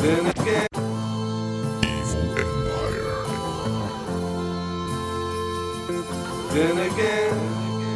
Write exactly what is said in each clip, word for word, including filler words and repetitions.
then again. Evil Empire. Then again.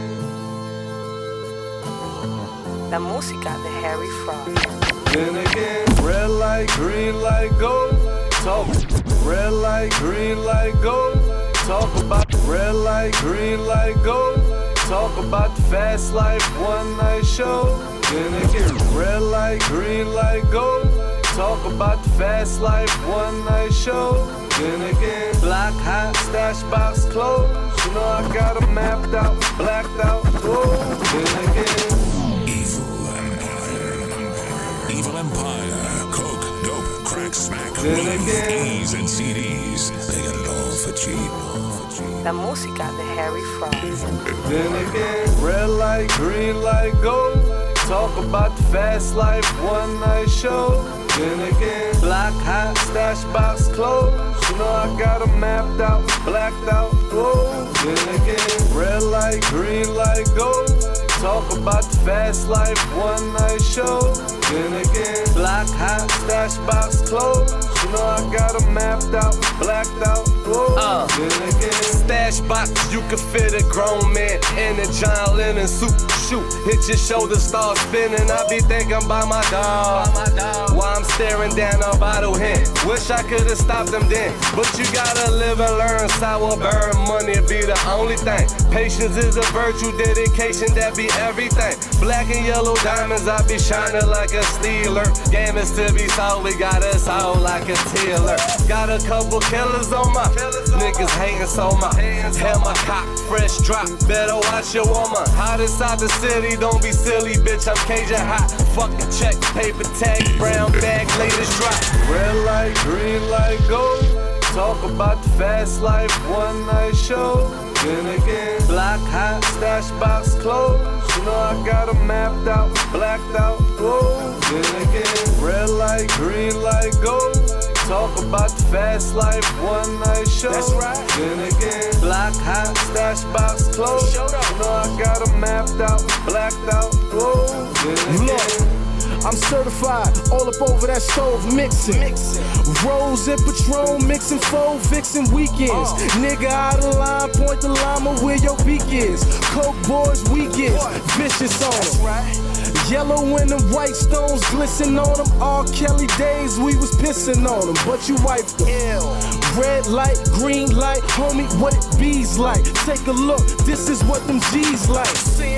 La música de Harry Fraud. Then again, red light, green light, go. Talk. Red light, green light, go. Talk about red light, green light, go. Talk about the fast life, one night show. Then again, red light, green light, go. Talk about the fast life, one night show. Then again, black hot stash box closed. You know I got 'em mapped out, blacked out. Whoa. Then again. Evil Empire, coke, dope, crack, smack, Then weed, again. E's and C Ds. They got it all for cheap. La música de Harry Fraud. Then again, red light, green light, go. Talk about the fast life, one night show. Then again, black hot stash box closed. You know I got 'em mapped out, blacked out. Whoa. Then again, red light, green light, go. Talk about the fast life, one night show. Then again, black hot stash box closed. You know I got 'em mapped out, blacked out. Whoa. Uh, then again, stash box, you can fit a grown man in a John Lennon suit. Shoot, hit your shoulder, start spinning. I be thinking about my dog. While I'm staring down a bottle hen. Wish I could've stopped them then. But you gotta live and learn. Sour burn, money be the only thing. Patience is a virtue, dedication that be everything. Black and yellow diamonds, I be shining like a stealer. Game is to be sold, we got us all like a tiller. Got a couple killers on my niggas hating so my hell my cock, fresh drop. Better watch your woman. Hot inside the city, don't be silly, bitch. I'm Cajun hot. Fuck a check, paper tag, brown bag, latest drop. red light, green light, go. Talk about the fast life, one night show. Then again, black hot stash box closed. You know I got 'em mapped out, blacked out. Whoa. Then again, red light, green light, go. Talk about the fast life, one night show. That's right. Then again, black hot stash box closed. You know I got 'em mapped out, blacked out. Whoa. Then again. I'm certified, all up over that stove mixing. mixing. Rose and Patron mixing four vixen weekends. Uh. Nigga out of line, point the llama where your beak is. Coke boys weekends, vicious on them. Right. Yellow and them white stones glisten on them. R. Kelly days we was pissing on them, but you wiped them. Ew. Red light, green light, homie, what it bees like. Take a look, this is what them G's like.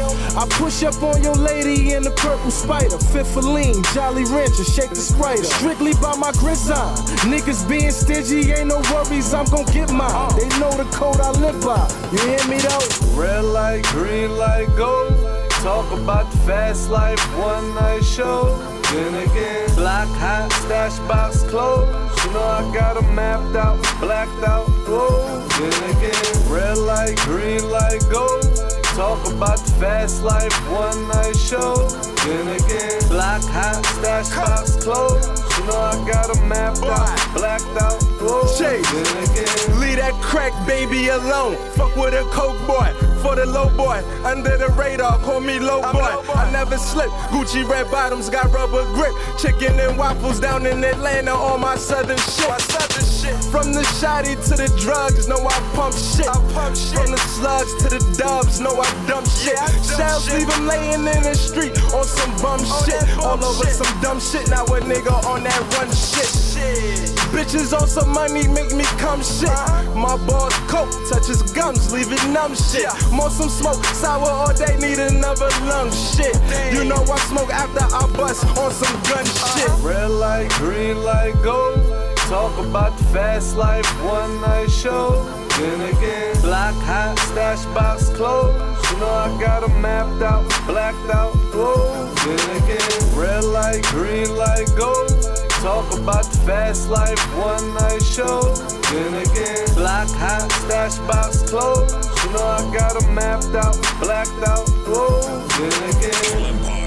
I push up on your lady in the purple spider. Fifth of lean, Jolly Rancher, shake the Sprite. Strictly by my grizzon. Niggas being stingy, ain't no worries, I'm gon' get mine. They know the code I live by. You hear me though? Red light, green light, go. Talk about the fast life, one night show. Then again, black hot stash box closed. You know I got 'em mapped out, blacked out. Whoa. Then again, red light, green light, go. Talk about the fast life, one night show. Then again, black hot stash box closed. You know I got 'em mapped out, blacked out. Whoa. Chase. Then again, Leave that crack baby alone. Fuck with a coke boy. For the low boy, under the radar, call me low boy. low boy. I never slip. Gucci red bottoms got rubber grip. Chicken and waffles down in Atlanta on my southern shit. My southern shit. From the shotty to the drugs, know I pump shit. I pump shit. From the slugs to the dubs, know I dump shit. Yeah, Shells leave them laying in the street on some bum on shit. Bum All over shit. Some dumb shit. Now a nigga on that run shit. shit. Bitches on some money make me come shit. Uh-huh. My boss coke touches gums, leave it numb shit. Yeah. Want some smoke, sour all day, need another lung shit. Damn. You know I smoke after I bust on some gun uh-huh. shit. Red light, green light, go. Talk about the fast life, one night show. Then again, black hot stash box closed. You know I got 'em mapped out, blacked out. Whoa. Then again, red light, green light, go. Talk about the fast life, one night show. Then again, black hot stash box closed. You know I got 'em mapped out, blacked out. Whoa. Then again.